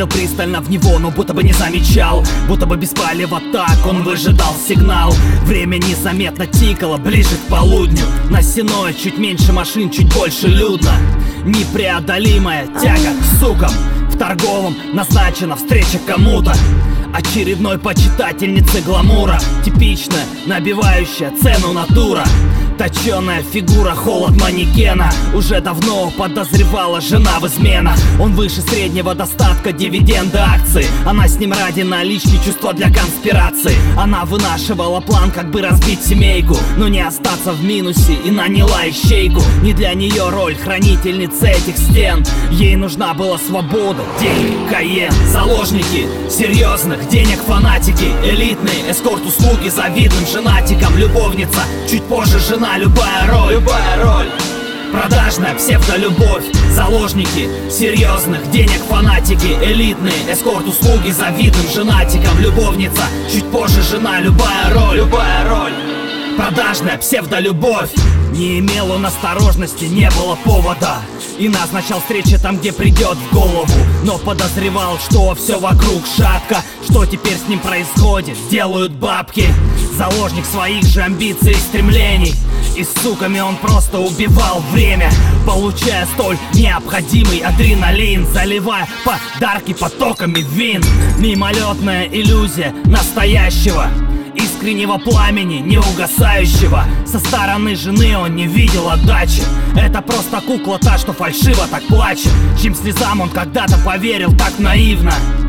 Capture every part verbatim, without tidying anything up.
смотрел пристально в него, но будто бы не замечал. Будто бы без палева так он выжидал сигнал. Время незаметно тикало ближе к полудню. На Сеное чуть меньше машин, чуть больше людно. Непреодолимая тяга к сукам. В торговом назначена встреча кому-то. Очередной почитательницы гламура. Типичная, набивающая цену натура. Точеная фигура, холод манекена. Уже давно подозревала жена в изменах. Он выше среднего достатка, дивиденды акций. Она с ним ради налички, чувства для конспирации. Она вынашивала план, как бы разбить семейку, но не остаться в минусе, и наняла ищейку. Не для нее роль хранительницы этих стен. Ей нужна была свобода, деньги, Кайен. Заложники серьезных денег фанатики. Элитные эскорт-услуги завидным женатикам. Любовница, чуть позже жена. Любая роль, любая роль. Продажная псевдолюбовь. Заложники серьезных денег фанатики. Элитные эскорт-услуги завидным женатикам. Любовница, чуть позже жена. Любая роль, любая роль. Продажная псевдолюбовь. Не имел он осторожности, не было повода, и назначал встречи там, где придет в голову. Но подозревал, что все вокруг шатко. Что теперь с ним происходит? Делают бабки. Заложник своих же амбиций и стремлений. И с суками он просто убивал время, получая столь необходимый адреналин, заливая подарки потоками вин. Мимолетная иллюзия настоящего, искреннего пламени, неугасающего. Со стороны жены он не видел отдачи. Это просто кукла та, что фальшиво так плачет. Чьим слезам он когда-то поверил так наивно.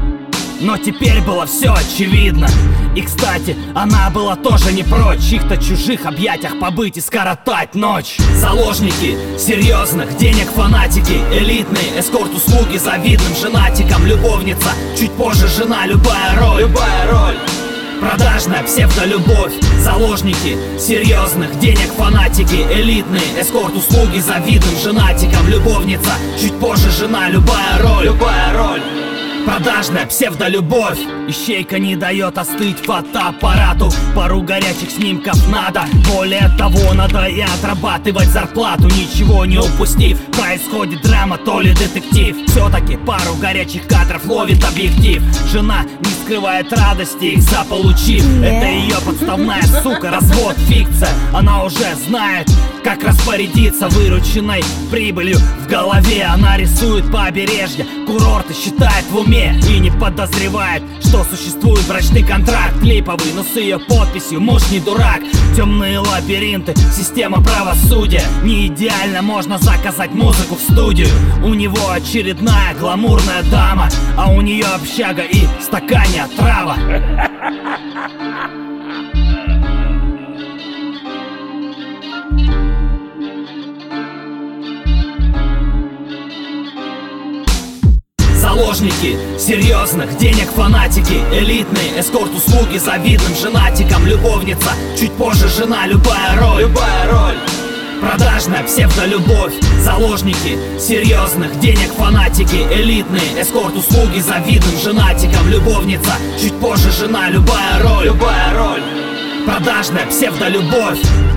Но теперь было все очевидно. И, кстати, она была тоже не прочь в чьих-то чужих объятиях побыть и скоротать ночь. Заложники серьезных денег фанатики. Элитные эскорт-услуги завидным женатикам. Любовница, чуть позже жена. Любая роль, любая роль. Продажная псевдолюбовь. Заложники серьезных денег фанатики. Элитные эскорт-услуги завидным женатикам. Любовница, чуть позже жена. Любая роль, любая роль. Продажная псевдолюбовь. Ищейка не дает остыть фотоаппарату. Пару горячих снимков надо. Более того, надо и отрабатывать зарплату, ничего не упустив. Происходит драма, то ли детектив. Все-таки пару горячих кадров ловит объектив. Жена не скрывает радости, их заполучив. Это ее подставная сука, развод, фикция. Она уже знает, как распорядиться вырученной прибылью. В голове она рисует побережье, курорты считает в уме. И не подозревает, что существует брачный контракт клиповый, но с ее подписью муж не дурак. Темные лабиринты, система правосудия. Не идеально, можно заказать музыку в студию. У него очередная гламурная дама, а у нее общага и в стакане отрава. Заложники серьезных денег фанатики. Элитные эскорт-услуги завидным женатикам. Любовница, чуть позже жена. Любая роль, любая роль. Продажная псевдолюбовь. Заложники серьезных денег фанатики. Элитные эскорт-услуги завидным женатикам. Любовница, чуть позже жена. Любая роль, любая роль. Продажная псевдолюбовь.